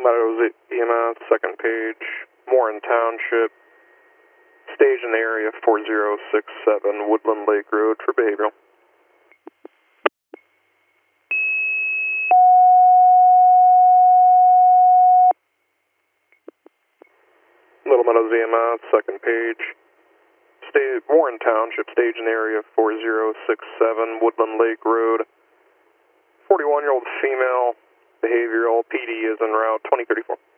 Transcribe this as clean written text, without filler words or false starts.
Meadows EMS, second page, Warren Township, stage in the area 4067, Woodland Lake Road for behavioral. Little Meadows EMS, second page, Warren Township, stage in the area 4067, Woodland Lake Road, 41-year-old female, behavioral, PD is en route 2034.